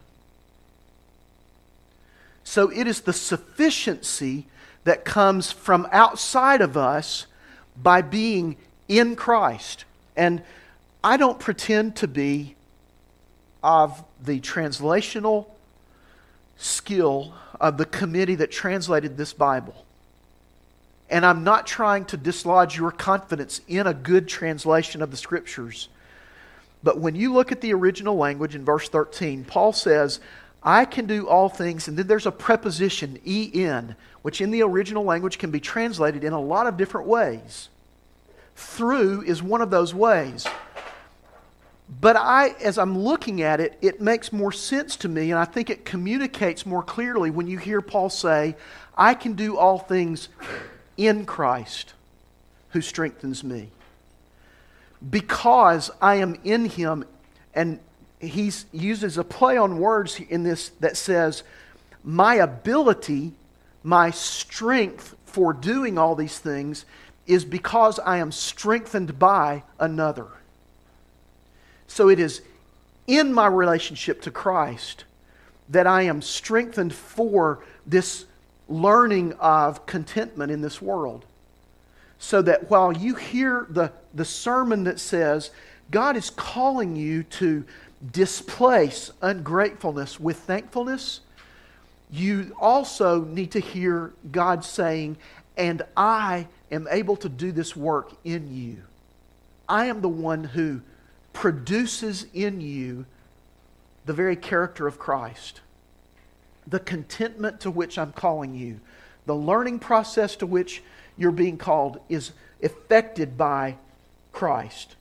So it is the sufficiency that comes from outside of us by being in Christ. And I don't pretend to be of the translational skill of the committee that translated this Bible. And I'm not trying to dislodge your confidence in a good translation of the Scriptures. But when you look at the original language in verse 13, Paul says, I can do all things, and then there's a preposition, en, which in the original language can be translated in a lot of different ways. Through is one of those ways. But as I'm looking at it, it makes more sense to me, and I think it communicates more clearly when you hear Paul say, I can do all things in Christ who strengthens me. Because I am in Him, and he uses a play on words in this that says, my ability, my strength for doing all these things is because I am strengthened by another. So it is in my relationship to Christ that I am strengthened for this learning of contentment in this world. So that while you hear the sermon that says, God is calling you to displace ungratefulness with thankfulness, you also need to hear God saying, and I am able to do this work in you. I am the one who produces in you the very character of Christ. The contentment to which I'm calling you, the learning process to which you're being called is effected by Christ.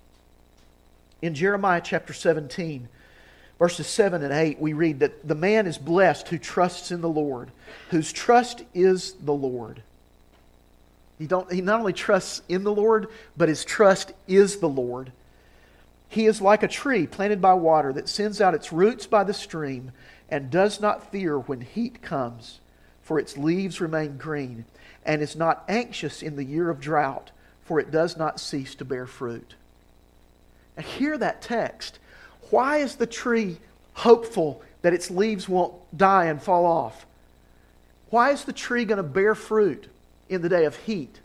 In Jeremiah chapter 17, verses 7 and 8, we read that the man is blessed who trusts in the Lord, whose trust is the Lord. He not only trusts in the Lord, but his trust is the Lord. He is like a tree planted by water that sends out its roots by the stream and does not fear when heat comes, for its leaves remain green, and is not anxious in the year of drought, for it does not cease to bear fruit. And hear that text. Why is the tree hopeful that its leaves won't die and fall off? Why is the tree going to bear fruit in the day of heat?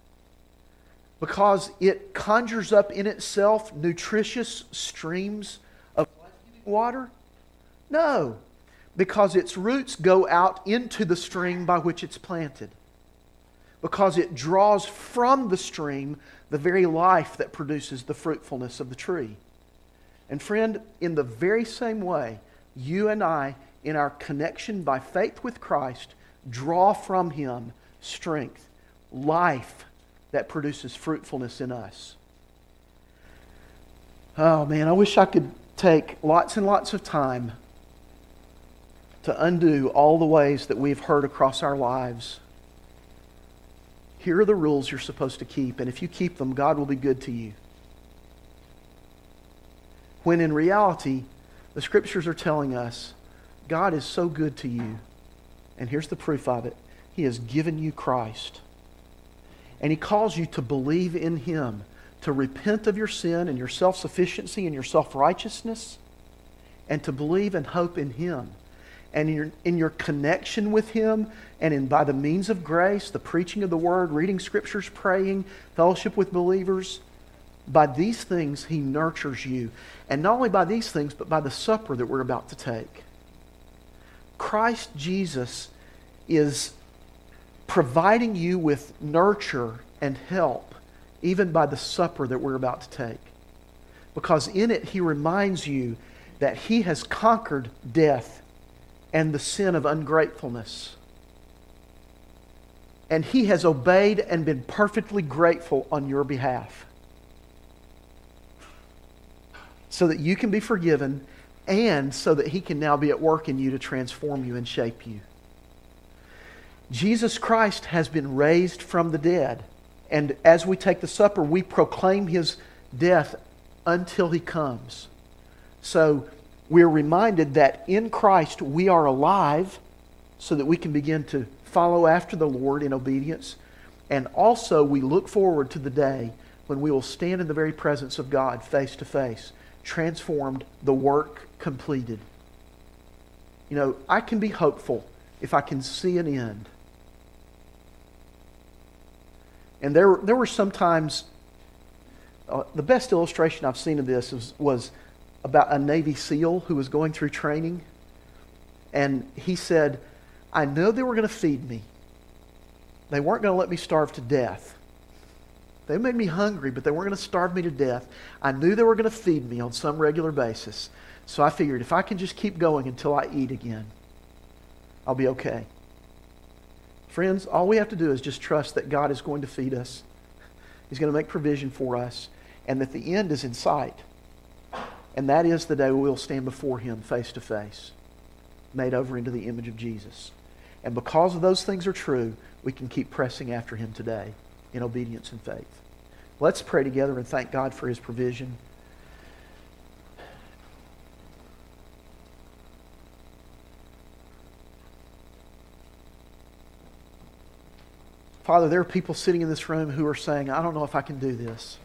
Because it conjures up in itself nutritious streams of life-giving water? No, because its roots go out into the stream by which it's planted. Because it draws from the stream the very life that produces the fruitfulness of the tree. And friend, in the very same way, you and I, in our connection by faith with Christ, draw from Him strength, life that produces fruitfulness in us. Oh man, I wish I could take lots and lots of time to undo all the ways that we've heard across our lives. Here are the rules you're supposed to keep, and if you keep them, God will be good to you. When in reality, the Scriptures are telling us, God is so good to you. And here's the proof of it. He has given you Christ. And He calls you to believe in Him, to repent of your sin and your self-sufficiency and your self-righteousness, and to believe and hope in Him. And in your connection with Him, and by the means of grace, the preaching of the Word, reading Scriptures, praying, fellowship with believers, By these things He nurtures you. And not only by these things, but by the supper that we're about to take. Christ Jesus is providing you with nurture and help, even by the supper that we're about to take. Because in it He reminds you that He has conquered death and the sin of ungratefulness. And He has obeyed and been perfectly grateful on your behalf, so that you can be forgiven, and so that He can now be at work in you to transform you and shape you. Jesus Christ has been raised from the dead. And as we take the supper, we proclaim His death until He comes. So we're reminded that in Christ we are alive, so that we can begin to follow after the Lord in obedience. And also we look forward to the day when we will stand in the very presence of God face to face, transformed, the work completed. You know, I can be hopeful if I can see an end. And there were some times, the best illustration I've seen of this was about a Navy SEAL who was going through training. And he said, I know they were going to feed me. They weren't going to let me starve to death. They made me hungry, but they weren't going to starve me to death. I knew they were going to feed me on some regular basis. So I figured if I can just keep going until I eat again, I'll be okay. Friends, all we have to do is just trust that God is going to feed us. He's going to make provision for us, and that the end is in sight. And that is the day we will stand before Him face to face, made over into the image of Jesus. And because of those things are true, we can keep pressing after Him today in obedience and faith. Let's pray together and thank God for His provision. Father, there are people sitting in this room who are saying, I don't know if I can do this.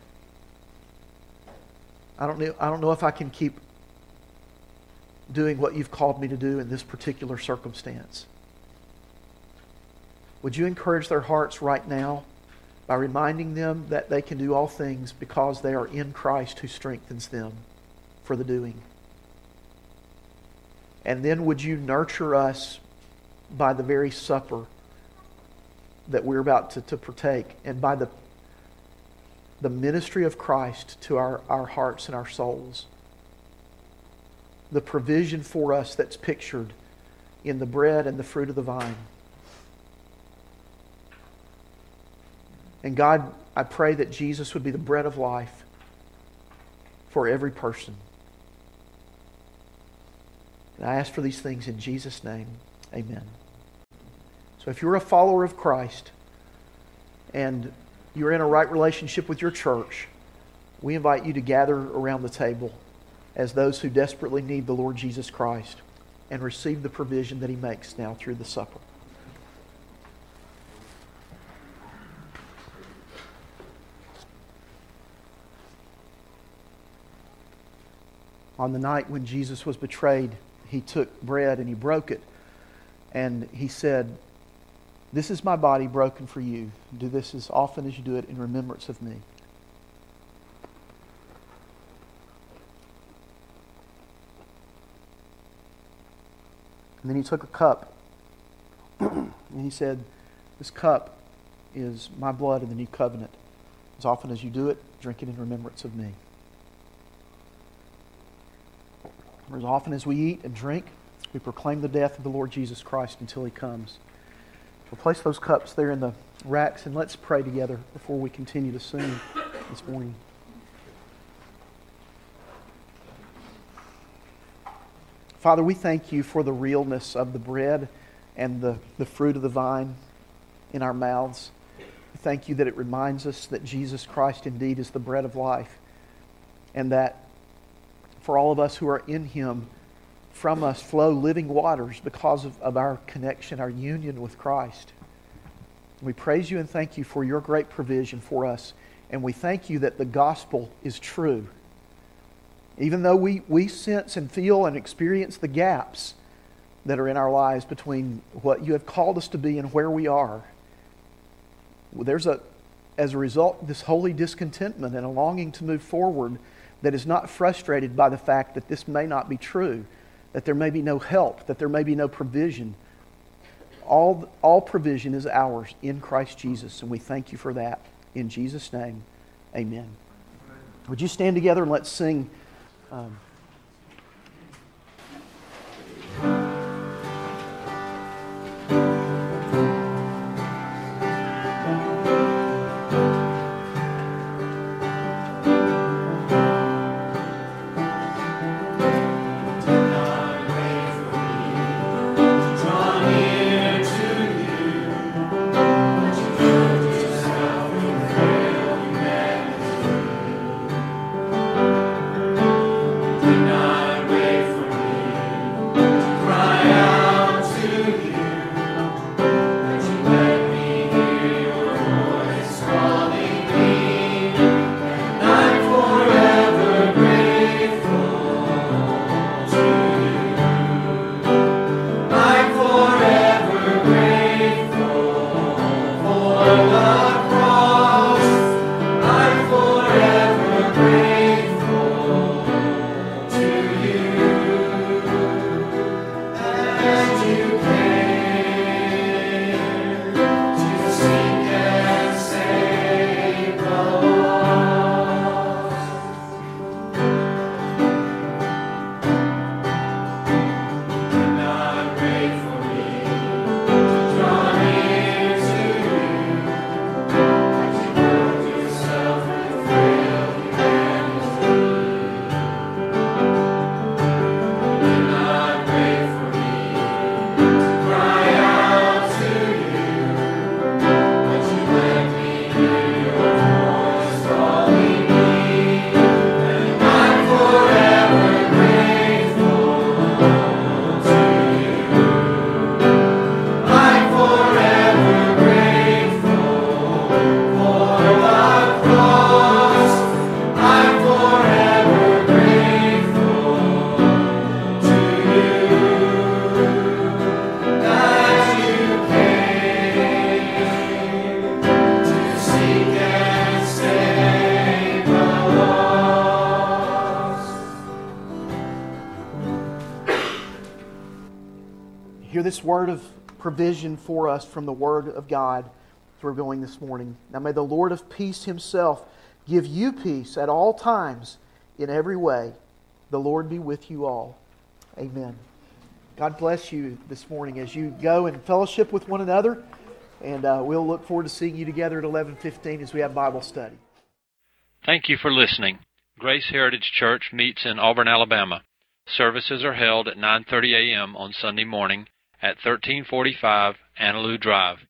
I don't know if I can keep doing what You've called me to do in this particular circumstance. Would You encourage their hearts right now by reminding them that they can do all things because they are in Christ who strengthens them for the doing. And then would You nurture us by the very supper that we're about to partake, and by the ministry of Christ to our hearts and our souls. The provision for us that's pictured in the bread and the fruit of the vine. And God, I pray that Jesus would be the bread of life for every person. And I ask for these things in Jesus' name. Amen. So if you're a follower of Christ and you're in a right relationship with your church, we invite you to gather around the table as those who desperately need the Lord Jesus Christ and receive the provision that He makes now through the supper. On the night when Jesus was betrayed, He took bread and He broke it, and He said, "This is my body broken for you. Do this as often as you do it in remembrance of me." And then He took a cup and He said, "This cup is my blood in the new covenant. As often as you do it, drink it in remembrance of me." As often as we eat and drink, we proclaim the death of the Lord Jesus Christ until He comes. We'll place those cups there in the racks, and let's pray together before we continue to sing this morning. Father, we thank You for the realness of the bread and the fruit of the vine in our mouths. We thank You that it reminds us that Jesus Christ indeed is the bread of life, and that for all of us who are in Him, from us flow living waters because of our connection, our union with Christ. We praise You and thank You for Your great provision for us. And we thank You that the gospel is true. Even though we sense and feel and experience the gaps that are in our lives between what You have called us to be and where we are, there's a as a result, this holy discontentment and a longing to move forward that is not frustrated by the fact that this may not be true, that there may be no help, that there may be no provision. All provision is ours in Christ Jesus, and we thank you for that. In Jesus' name, amen. Would you stand together and let's sing... Hear this word of provision for us from the Word of God as we're going this morning. Now may the Lord of peace Himself give you peace at all times in every way. The Lord be with you all. Amen. God bless you this morning as you go and fellowship with one another. And we'll look forward to seeing you together at 11:15 as we have Bible study. Thank you for listening. Grace Heritage Church meets in Auburn, Alabama. Services are held at 9:30 a.m. on Sunday morning at 1345 Annaloo Drive.